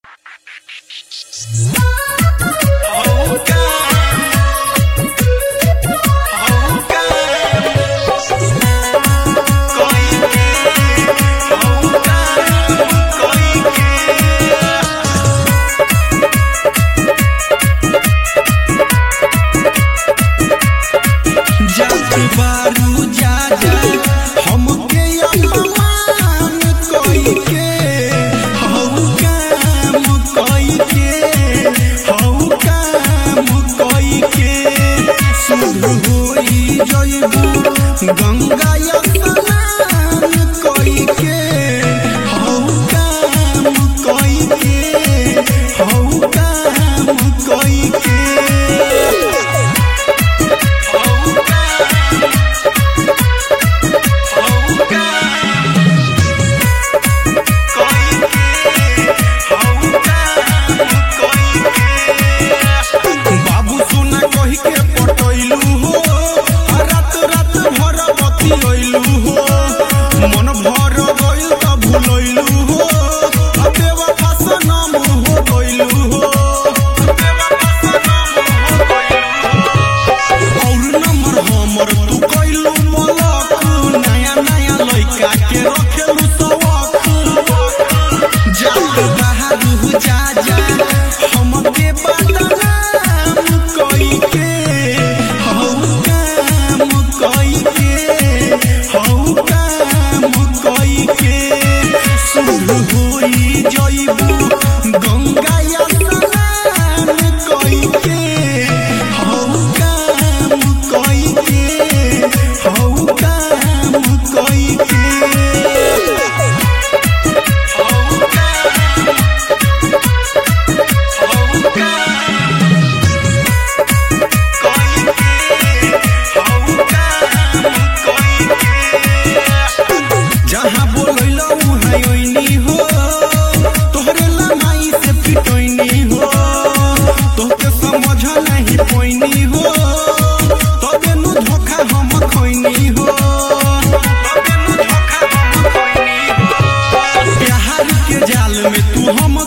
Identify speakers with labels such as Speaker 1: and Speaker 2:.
Speaker 1: गंगा स्नान कोई के हौ काम कोई के हौ काम कोई के बाबू सोना कही के पटैलू हो मन भर गइल त भुलैलू हो बेवफा सनम हो गइलू हो और नंबर हमर तू कइलू मलक नया नया लइका के रखेलू सवक जात बाहर जा जा हमके बदनाम कई के हौ काम कई के हौ काम कई के शुरू होई जइबू गंगा स्नान कई के हौ काम कई के हौ काम कई के जहाँ बोलैलो उहाँ ओइनी हो तोहरे लमाई से पिटोइनी हो तोहके समझ नहीं पोइनी हो तबे नु धोखा हम खोइनी हो प्यार के जाल में तू हम